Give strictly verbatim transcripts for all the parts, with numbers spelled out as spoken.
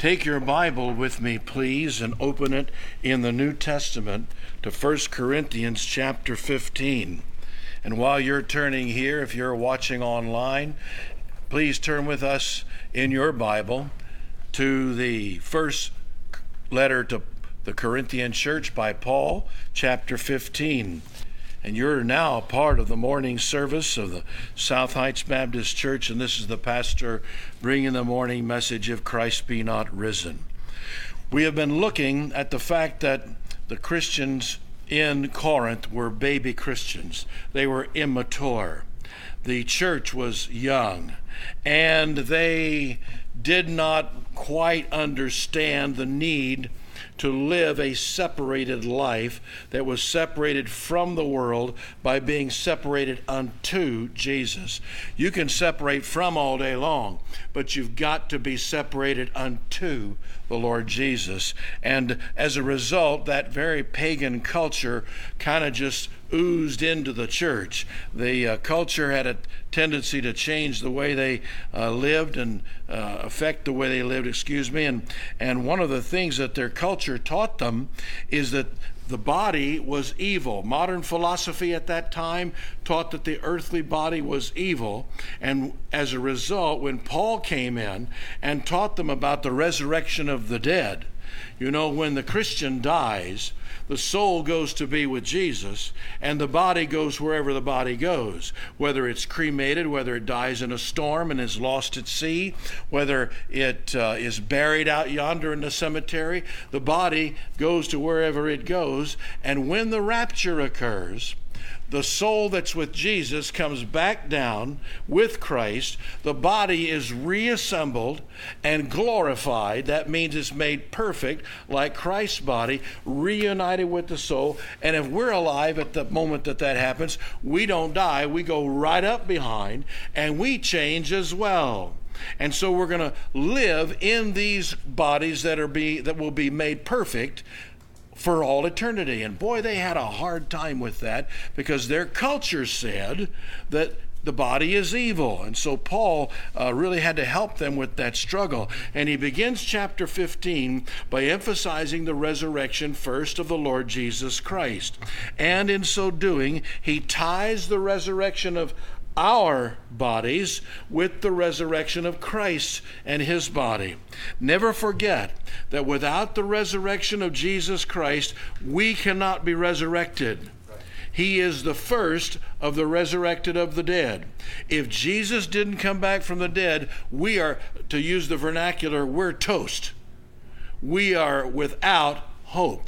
Take your Bible with me, please, and open it in the New Testament to First Corinthians chapter fifteen. And while you're turning here, if you're watching online, please turn with us in your Bible to the first letter to the Corinthian church by Paul, chapter fifteen. And you're now a part of the morning service of the South Heights Baptist Church, and this is the pastor bringing the morning message of Christ be not risen. We have been looking at the fact that the Christians in Corinth were baby Christians. They were immature. The church was young, and they did not quite understand the need to live a separated life that was separated from the world by being separated unto Jesus. You can separate from all day long, but you've got to be separated unto the Lord Jesus. And as a result, that very pagan culture kind of just oozed into the church. The uh, culture had a tendency to change the way they uh, lived and uh, affect the way they lived, excuse me. And, and one of the things that their culture taught them is that the body was evil. Modern philosophy at that time taught that the earthly body was evil. And as a result, when Paul came in and taught them about the resurrection of the dead, you know, when the Christian dies, the soul goes to be with Jesus, and the body goes wherever the body goes, whether it's cremated, whether it dies in a storm and is lost at sea, whether it uh, is buried out yonder in the cemetery. The body goes to wherever it goes, and when the rapture occurs, the soul that's with Jesus comes back down with Christ. The body is reassembled and glorified. That means it's made perfect like Christ's body, reunited with the soul. And if we're alive at the moment that that happens, we don't die. We go right up behind and we change as well. And so we're going to live in these bodies that are be that will be made perfect for all eternity. And boy, they had a hard time with that because their culture said that the body is evil. And so Paul uh, really had to help them with that struggle. And he begins chapter fifteen by emphasizing the resurrection first of the Lord Jesus Christ. And in so doing, he ties the resurrection of our bodies with the resurrection of Christ and his body. Never forget that without the resurrection of Jesus Christ, we cannot be resurrected. He is the first of the resurrected of the dead. If Jesus didn't come back from the dead, we are, to use the vernacular, we're toast. We are without hope.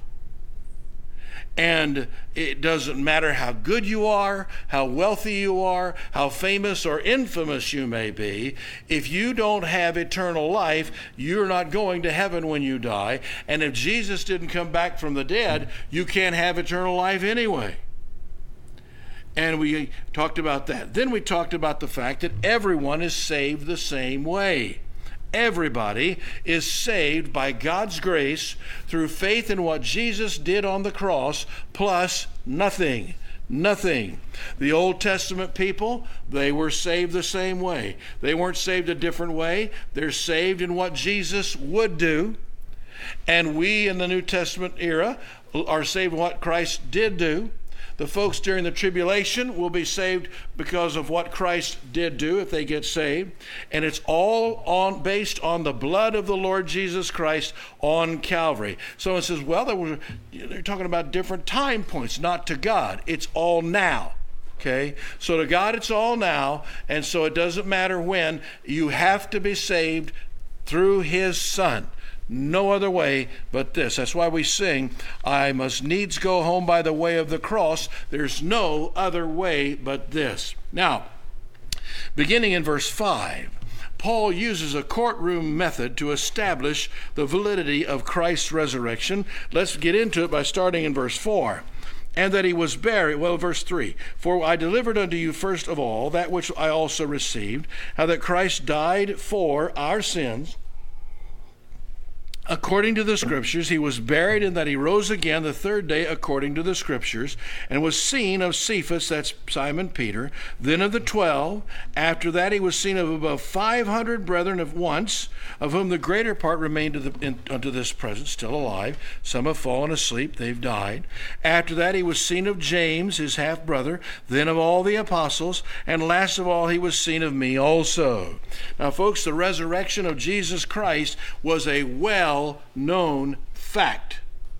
And it doesn't matter how good you are, how wealthy you are, how famous or infamous you may be. If you don't have eternal life, you're not going to heaven when you die. And if Jesus didn't come back from the dead, you can't have eternal life anyway. And we talked about that. Then we talked about the fact that everyone is saved the same way. Everybody is saved by God's grace through faith in what Jesus did on the cross, plus nothing. Nothing. The Old Testament people, they were saved the same way. They weren't saved a different way. They're saved in what Jesus would do. And we in the New Testament era are saved in what Christ did do. The folks during the tribulation will be saved because of what Christ did do if they get saved. And it's all on based on the blood of the Lord Jesus Christ on Calvary. Someone says, well, they were, they're talking about different time points. Not to God. It's all now. Okay? So to God, it's all now. And so it doesn't matter when. You have to be saved through his Son. No other way but this. That's why we sing, I must needs go home by the way of the cross. There's no other way but this. Now, beginning in verse five, Paul uses a courtroom method to establish the validity of Christ's resurrection. Let's get into it by starting in verse four. And that he was buried, well, verse three, for I delivered unto you first of all that which I also received, how that Christ died for our sins according to the Scriptures. He was buried, and that he rose again the third day according to the Scriptures, and was seen of Cephas, that's Simon Peter, then of the twelve. After that he was seen of above five hundred brethren at once, of whom the greater part remain to the, in, unto this present, still alive. Some have fallen asleep, they've died. After that he was seen of James, his half-brother, then of all the apostles, and last of all he was seen of me also. Now, folks, the resurrection of Jesus Christ was a well-known fact.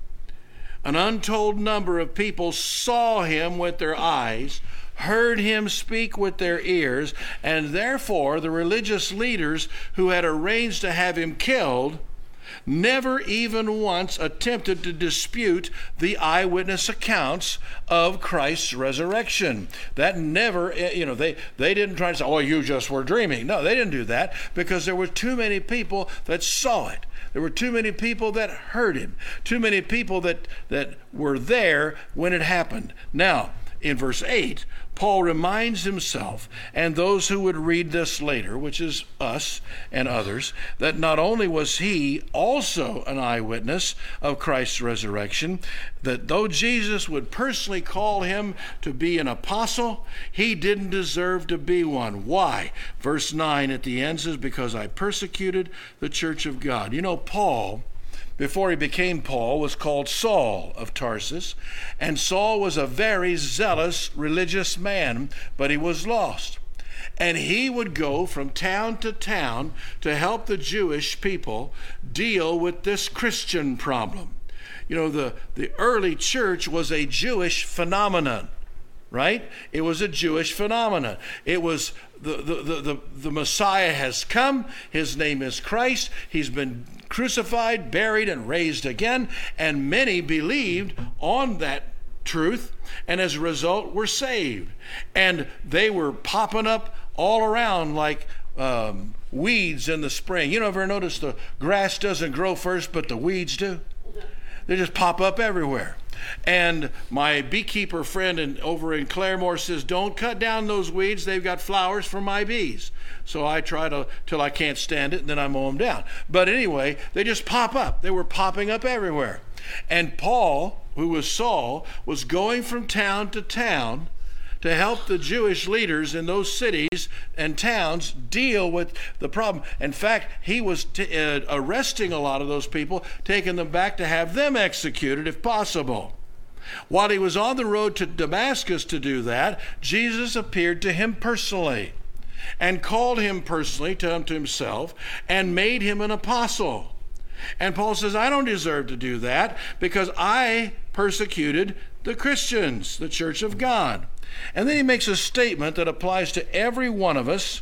An untold number of people saw him with their eyes, heard him speak with their ears, and therefore the religious leaders who had arranged to have him killed never even once attempted to dispute the eyewitness accounts of Christ's resurrection. That never, you know, they, they didn't try to say, oh, you just were dreaming. No, they didn't do that, because there were too many people that saw it. There were too many people that heard him, too many people that, that were there when it happened. Now, in verse eight, Paul reminds himself and those who would read this later, which is us and others, that not only was he also an eyewitness of Christ's resurrection, that though Jesus would personally call him to be an apostle, he didn't deserve to be one. Why? Verse nine at the end says, because I persecuted the church of God. You know, Paul, before he became Paul, was called Saul of Tarsus, and Saul was a very zealous religious man, but he was lost. And he would go from town to town to help the Jewish people deal with this Christian problem. You know, the, the early church was a Jewish phenomenon, right? It was a Jewish phenomenon. It was the, the, the, the, the Messiah has come. His name is Christ. He's been crucified, buried, and raised again. And many believed on that truth, and as a result were saved. And they were popping up all around like um, weeds in the spring. You know, ever notice the grass doesn't grow first, but the weeds do? They just pop up everywhere. And my beekeeper friend in, over in Claremore says, don't cut down those weeds. They've got flowers for my bees. So I try to, till I can't stand it, and then I mow them down. But anyway, they just pop up. They were popping up everywhere. And Paul, who was Saul, was going from town to town to help the Jewish leaders in those cities and towns deal with the problem. In fact, he was t- uh, arresting a lot of those people, taking them back to have them executed if possible. While he was on the road to Damascus to do that, Jesus appeared to him personally and called him personally to, to himself and made him an apostle. And Paul says, I don't deserve to do that because I persecuted the Christians, the church of God. And then he makes a statement that applies to every one of us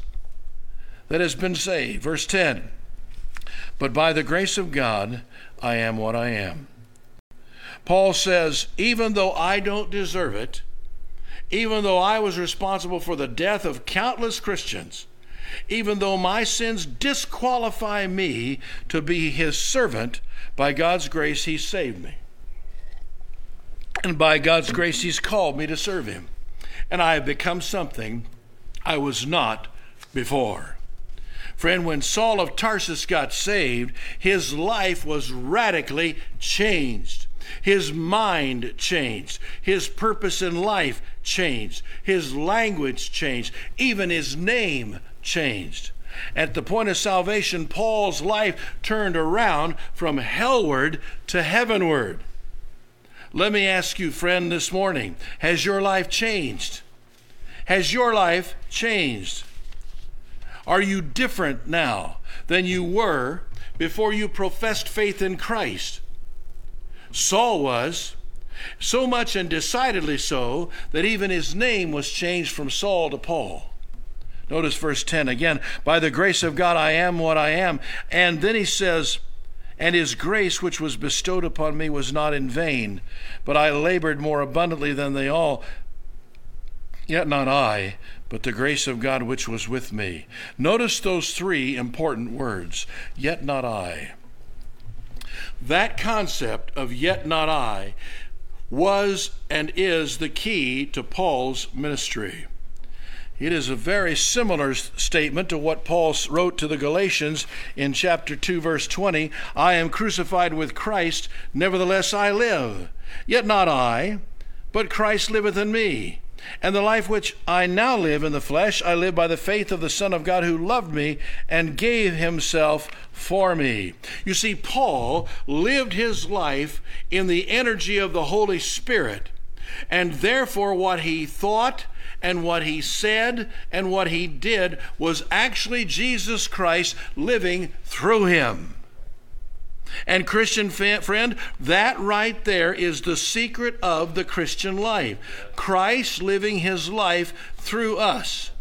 that has been saved. Verse ten, but by the grace of God, I am what I am. Paul says, even though I don't deserve it, even though I was responsible for the death of countless Christians, even though my sins disqualify me to be his servant, by God's grace, he saved me. And by God's grace, he's called me to serve him. And I have become something I was not before. Friend, when Saul of Tarsus got saved, his life was radically changed. His mind changed. His purpose in life changed. His language changed. Even his name changed. At the point of salvation, Paul's life turned around from hellward to heavenward. Let me ask you, friend, this morning, has your life changed? Has your life changed? Are you different now than you were before you professed faith in Christ? Saul was, so much and decidedly so, that even his name was changed from Saul to Paul. Notice verse ten again, by the grace of God I am what I am. And then he says, and his grace which was bestowed upon me was not in vain, but I labored more abundantly than they all. Yet not I, but the grace of God which was with me. Notice those three important words, yet not I. That concept of yet not I was and is the key to Paul's ministry. It is a very similar statement to what Paul wrote to the Galatians in chapter two, verse twenty. I am crucified with Christ, nevertheless I live. Yet not I, but Christ liveth in me. And the life which I now live in the flesh, I live by the faith of the Son of God who loved me and gave himself for me. You see, Paul lived his life in the energy of the Holy Spirit, and therefore what he thought and what he said and what he did was actually Jesus Christ living through him. And Christian friend, that right there is the secret of the Christian life. Christ living his life through us.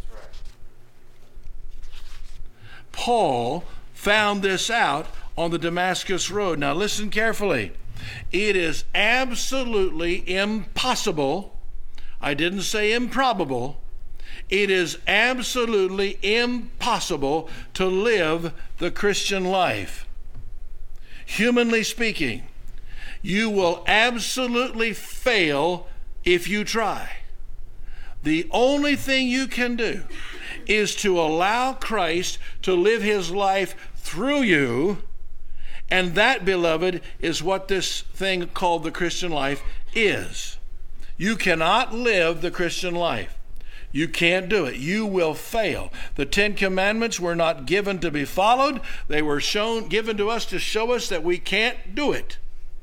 Paul found this out on the Damascus Road. Now listen carefully. It is absolutely impossible. I didn't say improbable. It is absolutely impossible to live the Christian life. Humanly speaking, you will absolutely fail if you try. The only thing you can do is to allow Christ to live his life through you, and that, beloved, is what this thing called the Christian life is. You cannot live the Christian life. You can't do it. You will fail. The Ten Commandments were not given to be followed. They were shown, given to us to show us that we can't do it.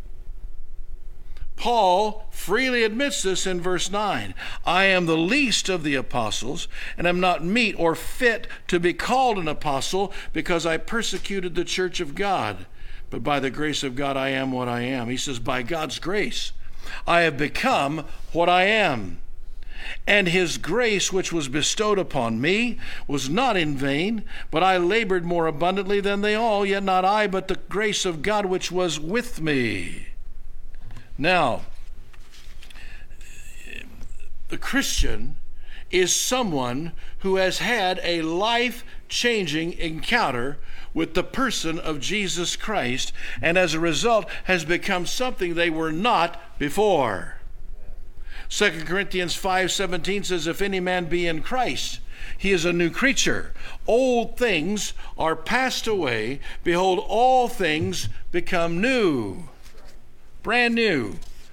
Paul freely admits this in verse nine. I am the least of the apostles, and am not meet or fit to be called an apostle, because I persecuted the church of God. But by the grace of God I am what I am. He says, by God's grace I have become what I am. And his grace which was bestowed upon me was not in vain, but I labored more abundantly than they all, yet not I, but the grace of God which was with me. Now, the Christian is someone who has had a life-changing encounter with the person of Jesus Christ, and as a result has become something they were not before. Second Corinthians five seventeen says, if any man be in Christ, he is a new creature. Old things are passed away. Behold, all things become new. Brand new.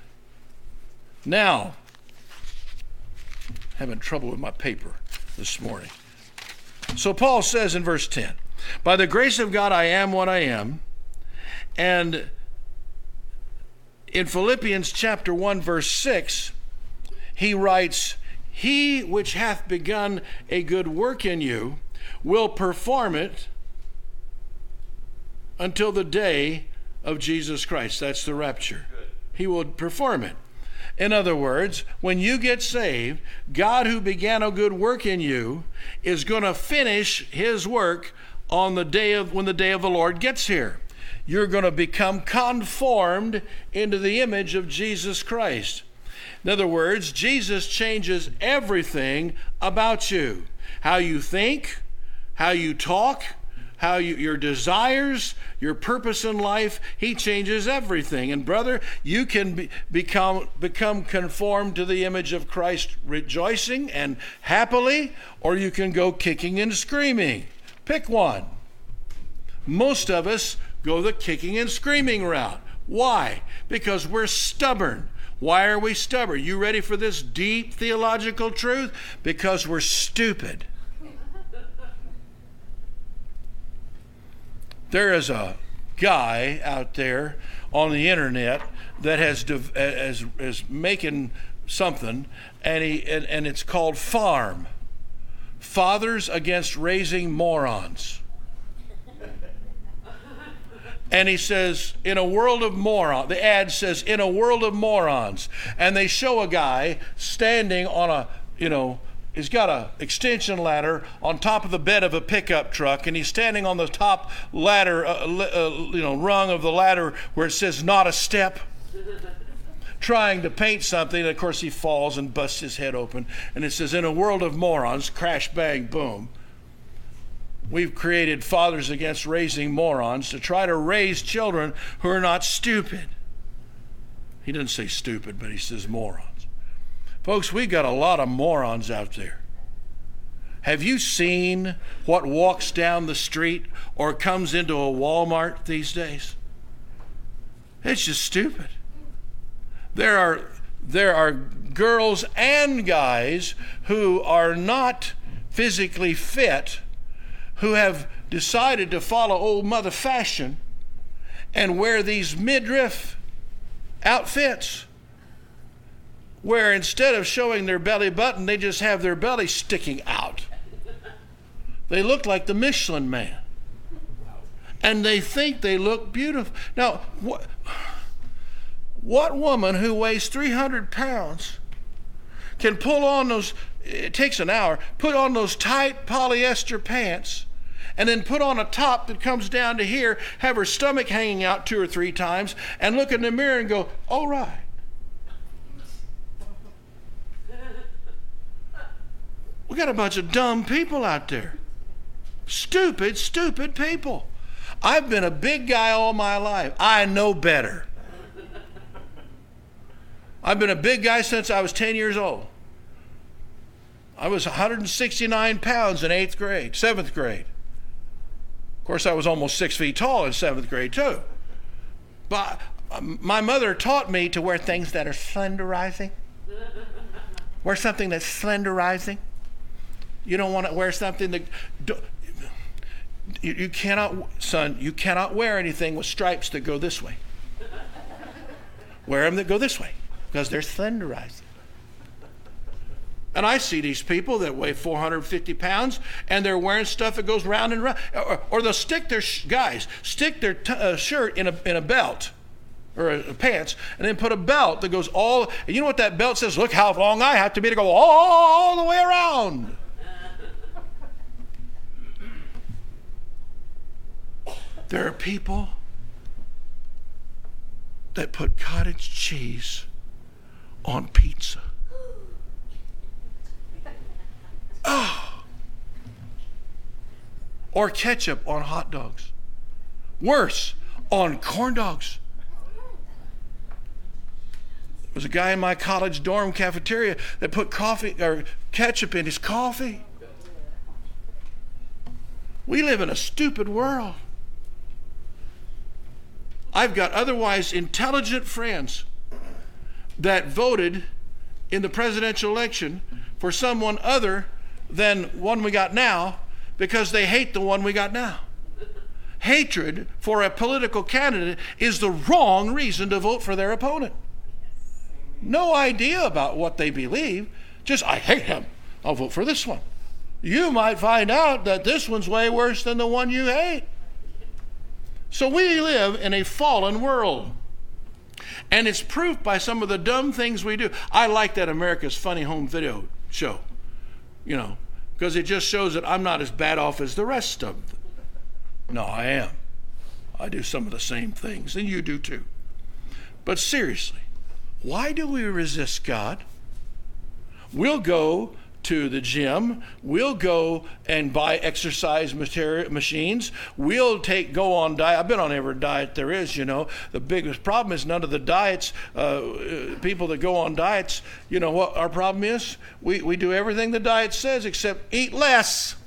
Now, having trouble with my paper this morning. So Paul says in verse ten, by the grace of God I am what I am. And in Philippians chapter one, verse six, he writes, he which hath begun a good work in you will perform it until the day of Jesus Christ. That's the rapture. Good. He will perform it. In other words, when you get saved, God who began a good work in you is going to finish his work on the day of when the day of the Lord gets here. You're going to become conformed into the image of Jesus Christ. In other words, Jesus changes everything about you. How you think, how you talk, how you, your desires, your purpose in life, he changes everything. And brother, you can be, become, become conformed to the image of Christ rejoicing and happily, or you can go kicking and screaming. Pick one. Most of us go the kicking and screaming route. Why? Because we're stubborn. Why are we stubborn? You ready for this deep theological truth? Because we're stupid. There is a guy out there on the internet that has is, is making something, and he and, and it's called FARM, Fathers Against Raising Morons. And he says, in a world of morons, the ad says, in a world of morons. And they show a guy standing on a, you know, he's got a extension ladder on top of the bed of a pickup truck, and he's standing on the top ladder, uh, uh, you know, rung of the ladder where it says not a step, trying to paint something. And of course he falls and busts his head open. And it says, in a world of morons, crash, bang, boom. We've created Fathers Against Raising Morons to try to raise children who are not stupid. He doesn't say stupid, but he says morons. Folks, we've got a lot of morons out there. Have you seen what walks down the street or comes into a Walmart these days? It's just stupid. There are there are girls and guys who are not physically fit, who have decided to follow old mother fashion and wear these midriff outfits, where instead of showing their belly button, they just have their belly sticking out. They look like the Michelin Man. And they think they look beautiful. Now, what, what woman who weighs three hundred pounds can pull on those, it takes an hour, put on those tight polyester pants and then put on a top that comes down to here, have her stomach hanging out two or three times, and look in the mirror and go, all right. We got a bunch of dumb people out there. Stupid, stupid people. I've been a big guy all my life. I know better. I've been a big guy since I was ten years old. I was one hundred sixty-nine pounds in eighth grade, seventh grade. Of course, I was almost six feet tall in seventh grade too. But my mother taught me to wear things that are slenderizing. Wear something that's slenderizing. You don't want to wear something that... You, you cannot, son, you cannot wear anything with stripes that go this way. Wear them that go this way, because they're slenderizing. And I see these people that weigh four hundred fifty pounds, and they're wearing stuff that goes round and round. Or, or they'll stick their, sh- guys, stick their t- uh, shirt in a, in a belt, or a, a pants, and then put a belt that goes all, and you know what that belt says? Look how long I have to be to go all the way around. There are people that put cottage cheese on pizza. Oh. Or ketchup on hot dogs. Worse, on corn dogs. There was a guy in my college dorm cafeteria that put coffee or ketchup in his coffee. We live in a stupid world. I've got otherwise intelligent friends that voted in the presidential election for someone other than one we got now because they hate the one we got now. Hatred for a political candidate is the wrong reason to vote for their opponent. No idea about what they believe, just I hate him, I'll vote for this one. You might find out that this one's way worse than the one you hate. So we live in a fallen world. And it's proof by some of the dumb things we do. I like that America's Funny Home Video show, you know, because it just shows that I'm not as bad off as the rest of them. No, I am. I do some of the same things, and you do too. But seriously, why do we resist God? We'll go to the gym, we'll go and buy exercise material, machines, we'll take go on diet. I've been on every diet there is, you know. The biggest problem is none of the diets, uh, people that go on diets, you know what our problem is? We, we do everything the diet says except eat less.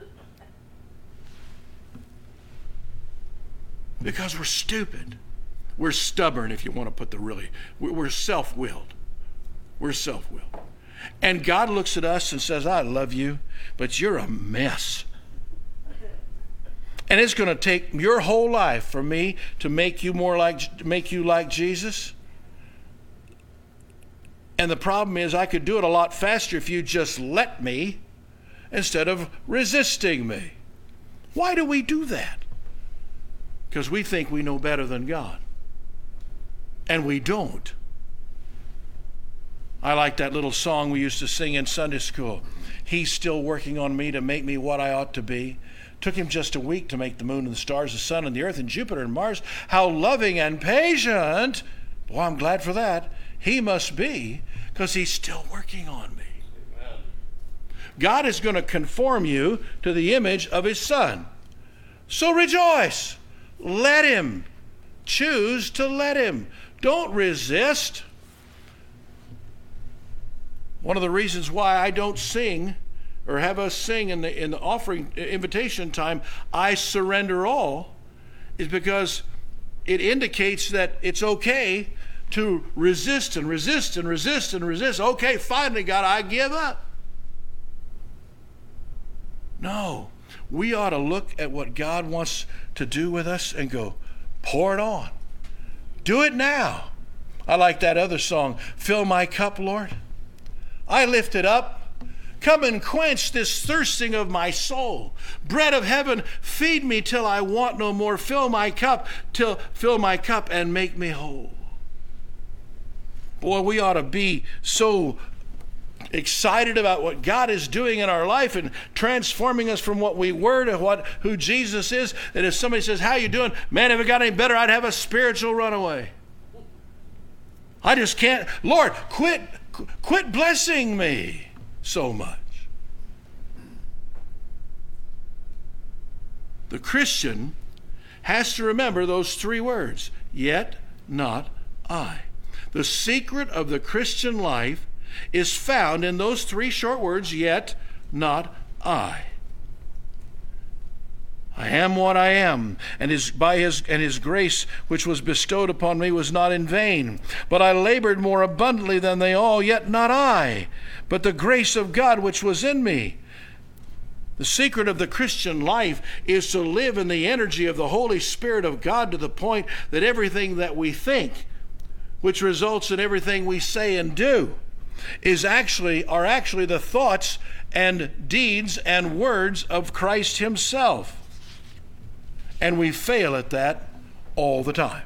Because we're stupid. We're stubborn, if you want to put the really, we're self-willed. We're self-willed. And God looks at us and says, I love you, but you're a mess. And it's going to take your whole life for me to make you more like, make you like Jesus. And the problem is I could do it a lot faster if you just let me instead of resisting me. Why do we do that? Because we think we know better than God. And we don't. I like that little song we used to sing in Sunday school. He's still working on me to make me what I ought to be. Took him just a week to make the moon and the stars, the sun and the earth and Jupiter and Mars. How loving and patient. Boy, I'm glad for that. He must be, because he's still working on me. Amen. God is going to conform you to the image of his Son. So rejoice. Let him. Choose to let him. Don't resist. One of the reasons why I don't sing or have us sing in the in the offering invitation time, I surrender all, is because it indicates that it's okay to resist and resist and resist and resist. Okay, finally, God, I give up. No, we ought to look at what God wants to do with us and go, pour it on. Do it now. I like that other song, Fill My Cup, Lord. I lift it up. Come and quench this thirsting of my soul. Bread of heaven, feed me till I want no more. Fill my cup, till fill my cup and make me whole. Boy, we ought to be so excited about what God is doing in our life and transforming us from what we were to what who Jesus is, that if somebody says, how you doing? Man, if it got any better, I'd have a spiritual runaway. I just can't. Lord, quit, quit blessing me so much. The Christian has to remember those three words, yet not I. The secret of the Christian life is found in those three short words, yet not I. I am what I am, and his by his and his grace which was bestowed upon me was not in vain. But I labored more abundantly than they all, yet not I, but the grace of God which was in me. The secret of the Christian life is to live in the energy of the Holy Spirit of God to the point that everything that we think, which results in everything we say and do, is actually are actually the thoughts and deeds and words of Christ himself. And we fail at that all the time.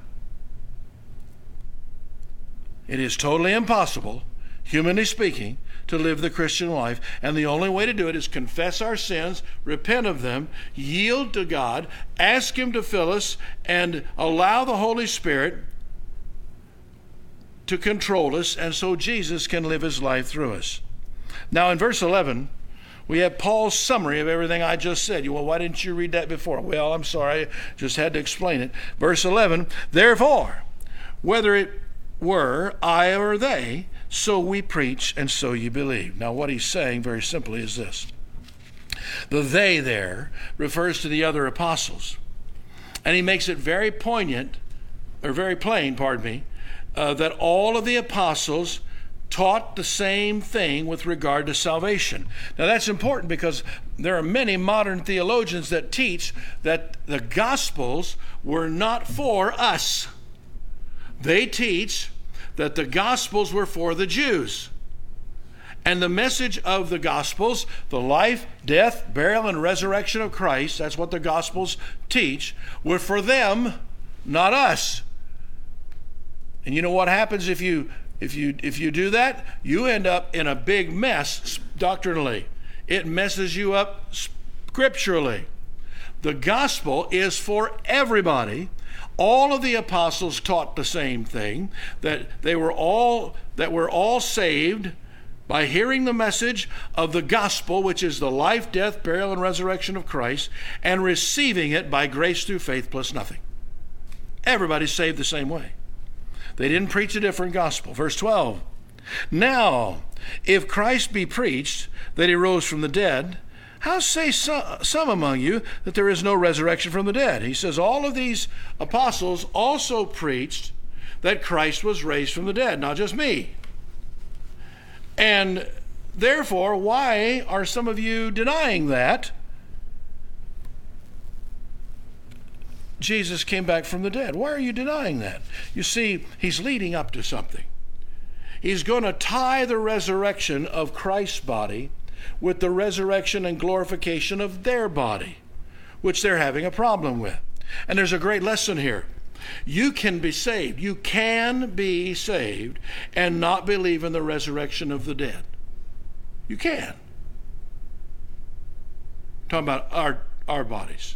It is totally impossible, humanly speaking, to live the Christian life, and the only way to do it is confess our sins, repent of them, yield to God, ask him to fill us, and allow the Holy Spirit to control us, and so Jesus can live his life through us. Now in verse eleven, we have Paul's summary of everything I just said. You, well, why didn't you read that before? Well, I'm sorry, I just had to explain it. Verse eleven, therefore, whether it were I or they, so we preach and so you believe. Now what he's saying very simply is this. The they there refers to the other apostles. And he makes it very poignant, or very plain, pardon me, uh, that all of the apostles taught the same thing with regard to salvation. Now that's important because there are many modern theologians that teach that the Gospels were not for us. They teach that the Gospels were for the Jews. And the message of the Gospels, the life, death, burial, and resurrection of Christ, that's what the Gospels teach, were for them, not us. And you know what happens if you if you if you do that? You end up in a big mess doctrinally. It messes you up scripturally. The gospel is for everybody. All of the apostles taught the same thing, that they were all that we're all saved by hearing the message of the gospel, which is the life, death, burial, and resurrection of Christ, and receiving it by grace through faith plus nothing. Everybody's saved the same way. They didn't preach a different gospel. Verse twelve, now, if Christ be preached that he rose from the dead, how say some among you that there is no resurrection from the dead? He says all of these apostles also preached that Christ was raised from the dead, not just me. And therefore, why are some of you denying that Jesus came back from the dead? Why are you denying that? You see, he's leading up to something. He's going to tie the resurrection of Christ's body with the resurrection and glorification of their body, which they're having a problem with. And there's a great lesson here. You can be saved. You can be saved and not believe in the resurrection of the dead. You can. I'm talking about our, our bodies.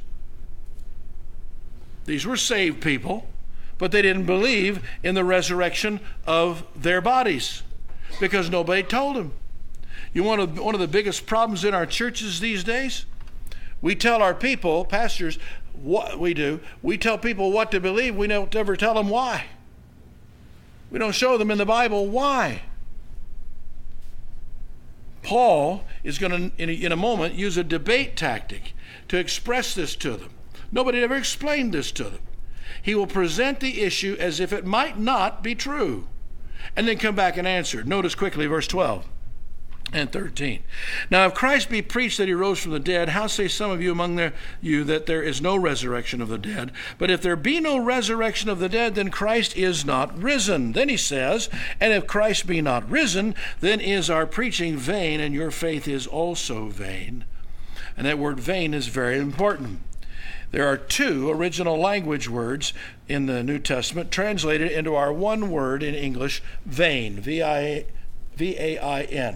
These were saved people, but they didn't believe in the resurrection of their bodies because nobody told them. You want one of the biggest problems in our churches these days? We tell our people, pastors, what we do, we tell people what to believe. We don't ever tell them why. We don't show them in the Bible why. Paul is going to, in a, in a moment, use a debate tactic to express this to them. Nobody ever explained this to them. He will present the issue as if it might not be true, and then come back and answer. Notice quickly verse twelve and thirteen. Now, if Christ be preached that he rose from the dead, how say some of you among the, you that there is no resurrection of the dead? But if there be no resurrection of the dead, then Christ is not risen. Then he says, and if Christ be not risen, then is our preaching vain, and your faith is also vain. And that word vain is very important. There are two original language words in the New Testament translated into our one word in English, vain, V I V A I N.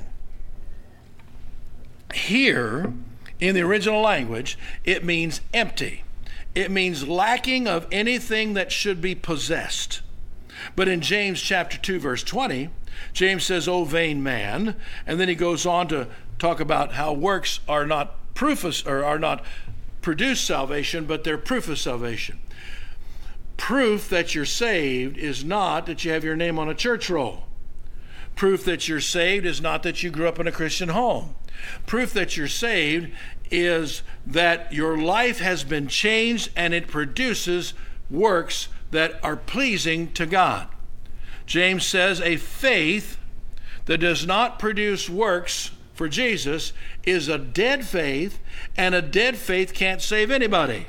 Here, in the original language, it means empty. It means lacking of anything that should be possessed. But in James chapter two, verse twenty, James says, O vain man, and then he goes on to talk about how works are not proof of, or are not produce salvation, but they're proof of salvation. Proof that you're saved is not that you have your name on a church roll. Proof that you're saved is not that you grew up in a Christian home. Proof that you're saved is that your life has been changed and it produces works that are pleasing to God. James says a faith that does not produce works for Jesus is a dead faith, and a dead faith can't save anybody.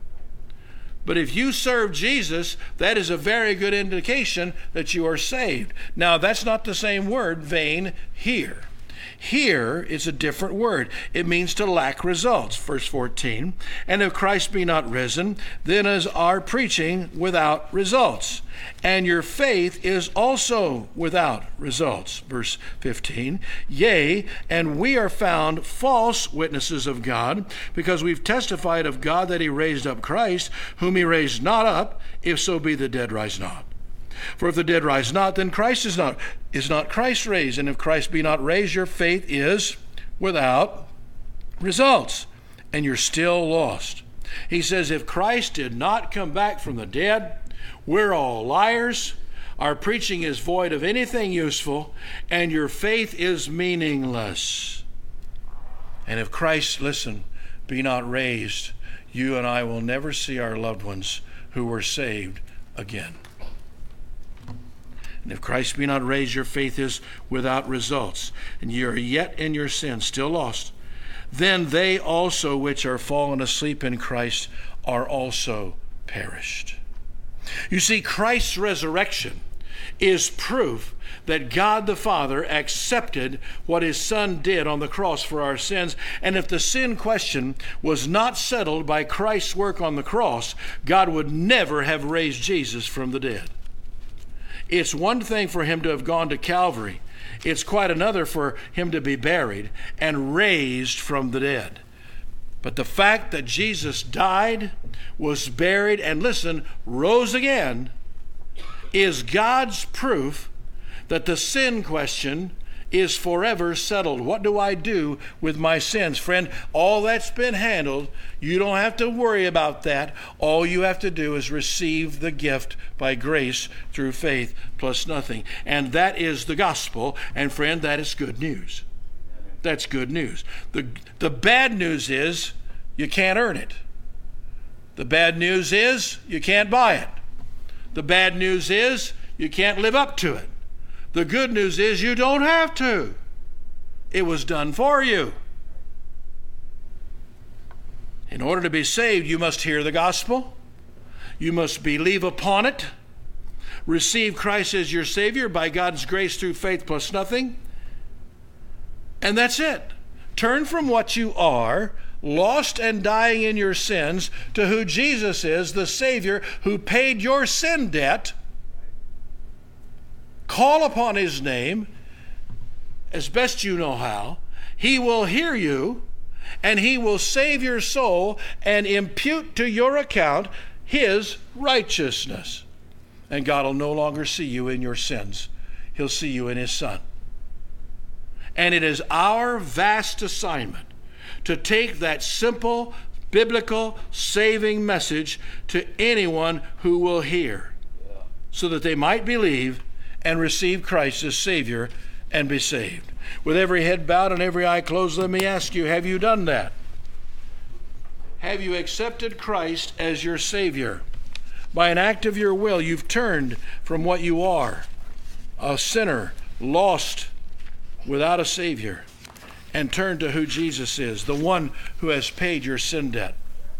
But if you serve Jesus, that is a very good indication that you are saved. Now, that's not the same word, vain, here. Here is a different word. It means to lack results. Verse fourteen, and if Christ be not risen, then is our preaching without results, and your faith is also without results. Verse fifteen, yea, and we are found false witnesses of God, because we've testified of God that he raised up Christ, whom he raised not up, if so be the dead rise not. For if the dead rise not, then Christ is not is not Christ raised. And if Christ be not raised, your faith is without results, and you're still lost. He says, if Christ did not come back from the dead, we're all liars. Our preaching is void of anything useful, and your faith is meaningless. And if Christ, listen, be not raised, you and I will never see our loved ones who were saved again. And if Christ be not raised, your faith is without results, and ye are yet in your sins, still lost. Then they also which are fallen asleep in Christ are also perished. You see, Christ's resurrection is proof that God the Father accepted what his Son did on the cross for our sins. And if the sin question was not settled by Christ's work on the cross, God would never have raised Jesus from the dead. It's one thing for him to have gone to Calvary. It's quite another for him to be buried and raised from the dead. But the fact that Jesus died, was buried, and listen, rose again, is God's proof that the sin question is forever settled. What do I do with my sins? Friend, all that's been handled. You don't have to worry about that. All you have to do is receive the gift by grace through faith plus nothing. And that is the gospel. And friend, that is good news. That's good news. The, the bad news is you can't earn it. The bad news is you can't buy it. The bad news is you can't live up to it. The good news is you don't have to. It was done for you. In order to be saved, you must hear the gospel. You must believe upon it. Receive Christ as your Savior by God's grace through faith plus nothing. And that's it. Turn from what you are, lost and dying in your sins, to who Jesus is, the Savior who paid your sin debt. Call upon his name as best you know how. He will hear you, and he will save your soul and impute to your account his righteousness. And God will no longer see you in your sins. He'll see you in his Son. And it is our vast assignment to take that simple, biblical, saving message to anyone who will hear, so that they might believe and receive Christ as Savior and be saved. With every head bowed and every eye closed, let me ask you, have you done that? Have you accepted Christ as your Savior? By an act of your will, you've turned from what you are, a sinner, lost, without a Savior, and turned to who Jesus is, the one who has paid your sin debt.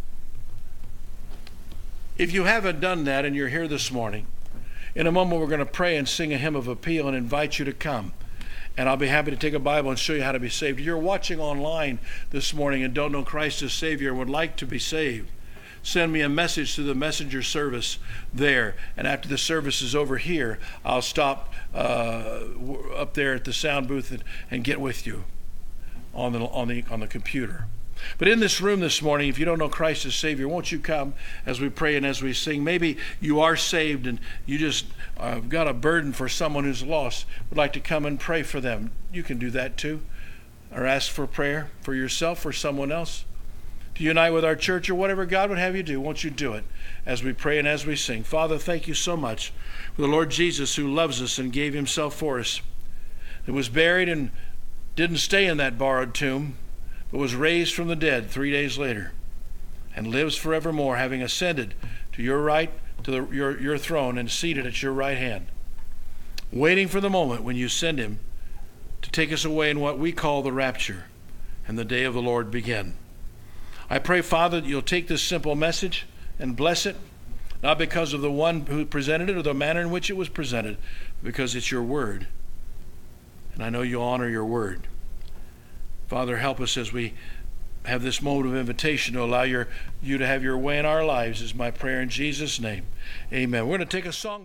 If you haven't done that and you're here this morning, in a moment we're going to pray and sing a hymn of appeal and invite you to come. And I'll be happy to take a Bible and show you how to be saved. If you're watching online this morning and don't know Christ as Savior and would like to be saved, send me a message through the messenger service there. And after the service is over here, I'll stop uh, up there at the sound booth and, and get with you on the, on the, on the computer. But in this room this morning, if you don't know Christ as Savior, won't you come as we pray and as we sing? Maybe you are saved and you just uh, got a burden for someone who's lost, would like to come and pray for them. You can do that too. Or ask for prayer for yourself or someone else. To unite with our church or whatever God would have you do, won't you do it as we pray and as we sing? Father, thank you so much for the Lord Jesus who loves us and gave himself for us. That was buried and didn't stay in that borrowed tomb, but was raised from the dead three days later and lives forevermore, having ascended to your right, to the, your, your throne and seated at your right hand, waiting for the moment when you send him to take us away in what we call the rapture and the day of the Lord begin. I pray, Father, that you'll take this simple message and bless it, not because of the one who presented it or the manner in which it was presented, but because it's your word. And I know you'll honor your word. Father, help us as we have this moment of invitation to allow your, you to have your way in our lives is my prayer in Jesus' name. Amen. We're going to take a song.